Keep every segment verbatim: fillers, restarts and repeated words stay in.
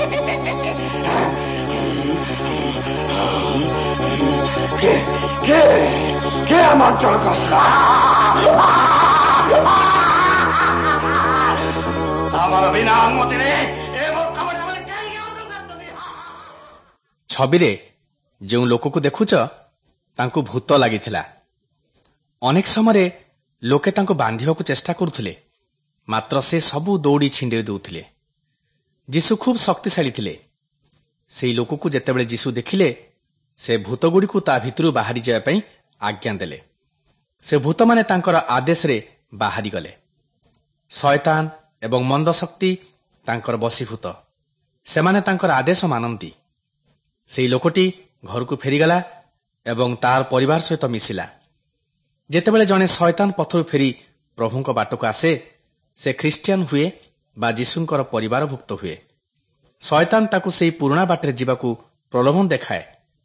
কে আমার অঞ্চল কষা আমার বিনা অনুমতিরে ଛବିରେ ଯେଉଁ ଲୋକକୁ ଦେଖୁଛ ତାଙ୍କୁ ଭୂତ ଲାଗିଥିଲା। ଅନେକ ସମୟରେ ଲୋକେ ତାଙ୍କୁ ବାନ୍ଧିବାକୁ ଚେଷ୍ଟା କରୁଥିଲେ, ମାତ୍ର ସେ ସବୁ ଦୌଡ଼ି ଛିଣ୍ଡେଇ ଦେଉଥିଲେ। ଯୀଶୁ ଖୁବ୍ ଶକ୍ତିଶାଳୀ ଥିଲେ। ସେହି ଲୋକକୁ ଯେତେବେଳେ ଯୀଶୁ ଦେଖିଲେ, ସେ ଭୂତଗୁଡ଼ିକୁ ତା ଭିତରୁ ବାହାରି ଯିବା ପାଇଁ ଆଜ୍ଞା ଦେଲେ। ସେ ଭୂତମାନେ ତାଙ୍କର ଆଦେଶରେ ବାହାରିଗଲେ। ଶୟତାନ ଏବଂ ମନ୍ଦ ଶକ୍ତି ତାଙ୍କର ବଶୀଭୂତ। ସେମାନେ ତାଙ୍କର ଆଦେଶ ମାନନ୍ତି। ସେହି ଲୋକଟି ଘରକୁ ଫେରିଗଲା ଏବଂ ତାର ପରିବାର ସହିତ ମିଶିଲା। ଯେତେବେଳେ ଜଣେ ଶୟତାନ ପଥରୁ ଫେରି ପ୍ରଭୁଙ୍କ ବାଟକୁ ଆସେ, ସେ ଖ୍ରୀଷ୍ଟିଆନ ହୁଏ ବା ଯୀଶୁଙ୍କର ପରିବାରଭୁକ୍ତ ହୁଏ। ଶୟତାନ ତାକୁ ସେହି ପୁରୁଣା ବାଟରେ ଯିବାକୁ ପ୍ରଲୋଭନ ଦେଖାଏ।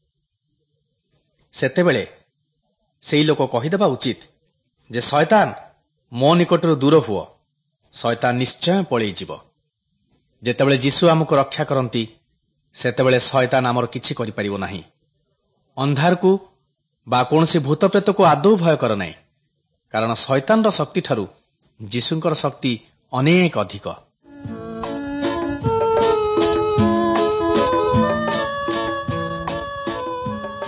ସେତେବେଳେ ସେହି ଲୋକ କହିଦେବା ଉଚିତ ଯେ ଶୟତାନ ମୋ ନିକଟରୁ ଦୂର ହୁଅ, ଶୟତାନ ନିଶ୍ଚୟ ପଳେଇଯିବ। ଯେତେବେଳେ ଯୀଶୁ ଆମକୁ ରକ୍ଷା କରନ୍ତି, ସେତେବେଳେ ଶୟତାନ ଆମର କିଛି କରିପାରିବ ନାହିଁ। ଅନ୍ଧାରକୁ ବା କୌଣସି ଭୂତ ପ୍ରେତକୁ ଆଦୌ ଭୟ କର ନାହିଁ, କାରଣ ଶୟତାନର ଶକ୍ତିଠାରୁ ଯୀଶୁଙ୍କର ଶକ୍ତି ଅନେକ ଅଧିକ।